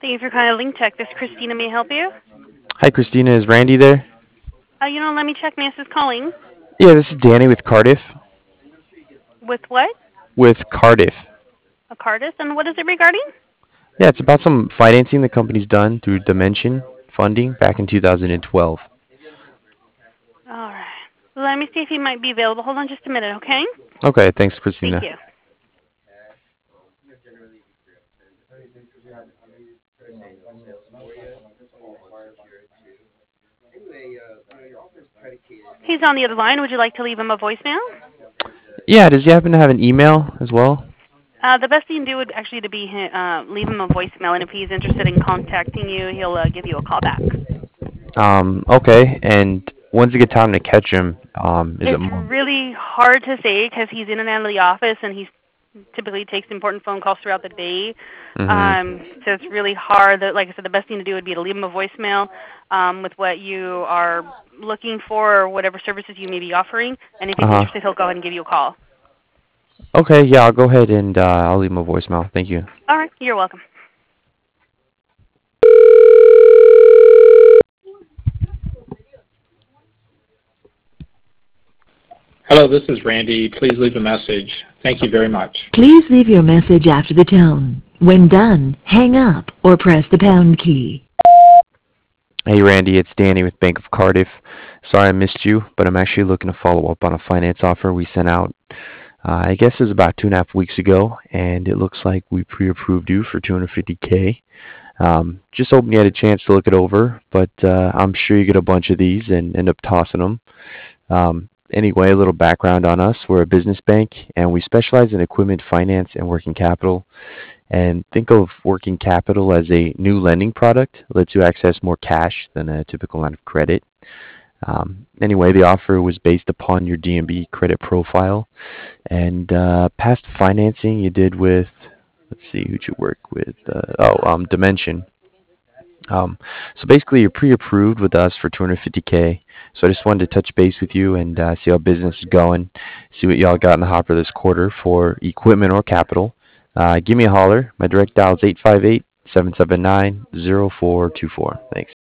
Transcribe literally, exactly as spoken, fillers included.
Thank you for calling LinkTech. This is Christina. May I help you? Hi, Christina. Is Randy there? Uh, you know, let me check. Miss is calling. Yeah, this is Danny with Cardiff. With what? With Cardiff. A Cardis? And what is it regarding? Yeah, it's about some financing the company's done through Dimension Funding back in two thousand twelve. All right. Let me see if he might be available. Hold on just a minute, okay? Okay, thanks, Thank Christina. you. He's on the other line. Would you like to leave him a voicemail? Yeah, does he happen to have an email as well? Uh, the best thing to do would actually to be uh, leave him a voicemail, and if he's interested in contacting you, he'll uh, give you a call back. Um, okay, and when's a good time to catch him? Um, is it It's more? really hard to say because he's in and out of the office, and he typically takes important phone calls throughout the day. Mm-hmm. Um, so it's really hard. That, like I said, the best thing to do would be to leave him a voicemail um, with what you are looking for or whatever services you may be offering. And if he's Uh-huh. interested, he'll go ahead and give you a call. Okay, yeah, I'll go ahead and uh, I'll leave him a voicemail. Thank you. All right. You're welcome. Hello, this is Randy. Please leave a message. Thank you very much. Please leave your message after the tone. When done, hang up or press the pound key. Hey, Randy, it's Danny with Bank of Cardiff. Sorry I missed you, but I'm actually looking to follow up on a finance offer we sent out. Uh, I guess it was about two and a half weeks ago, and it looks like we pre-approved you for two hundred fifty K. Um, just hoping you had a chance to look it over, but uh, I'm sure you get a bunch of these and end up tossing them. Um, anyway, a little background on us. We're a business bank, and we specialize in equipment finance and working capital. And think of working capital as a new lending product. It lets you access more cash than a typical line of credit. Um, anyway, the offer was based upon your D and B credit profile and uh, past financing you did with, let's see, who'd you work with? Uh, oh, um, Dimension. Um, so basically, you're pre-approved with us for two hundred fifty K. So I just wanted to touch base with you and uh, see how business is going, see what y'all got in the hopper this quarter for equipment or capital. Uh, give me a holler. My direct dial is eight five eight, seven seven nine, zero four two four. Thanks.